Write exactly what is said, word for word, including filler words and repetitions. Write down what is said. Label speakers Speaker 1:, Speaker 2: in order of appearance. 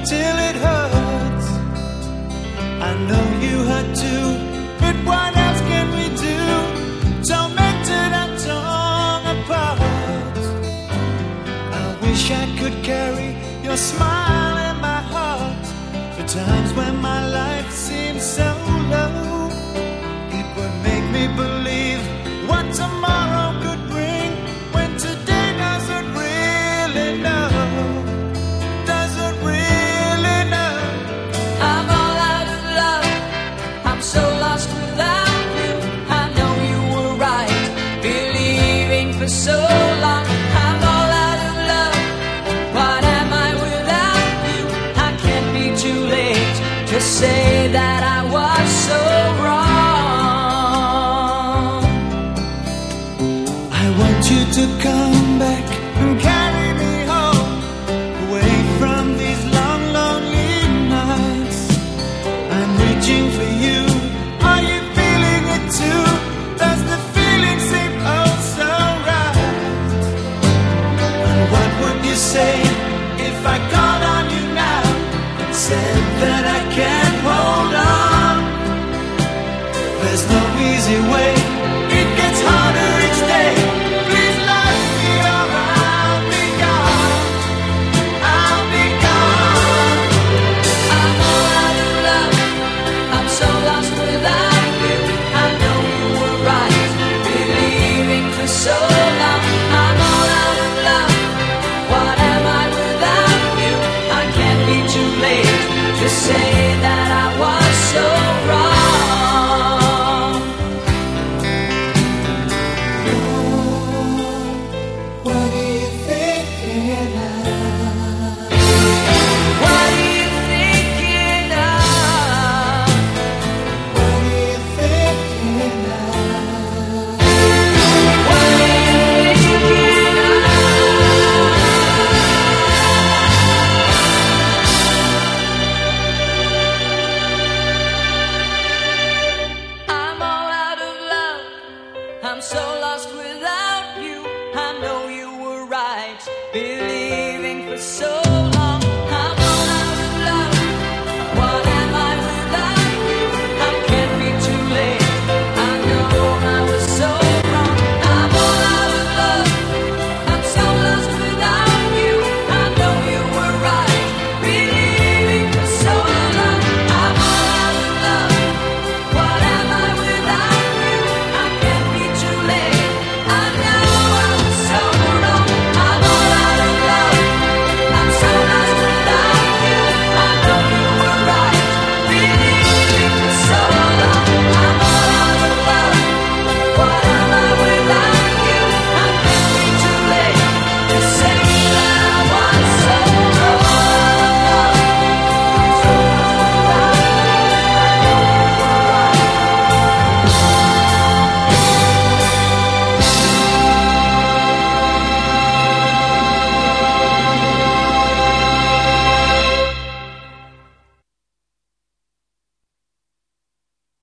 Speaker 1: till it hurts. I know you hurt too, but what else can we do? Tormented and torn apart. I wish I could carry your smile in my heart. For times when my life seems so low, it would make me believe what tomorrow could bring, when today doesn't really know, doesn't really know.
Speaker 2: I'm all out of love, I'm so lost without you. I know you were right, believing for so long. I'm all out of love, what am I without you? I can't be too late to say that I was so wrong.
Speaker 1: I want you to come back and carry me home, away from these long, lonely nights. I'm reaching for you. Are you feeling it too? Does the feeling seem oh so right? And what would you say if I called on you now and said that I can't hold on? There's no easy way, it gets harder each day. Please let me or I'll be gone, I'll be gone.
Speaker 2: I'm all out of love, I'm so lost without you. I know you were right, believing for so long. I'm all out of love, what am I without you? I can't be too late to say that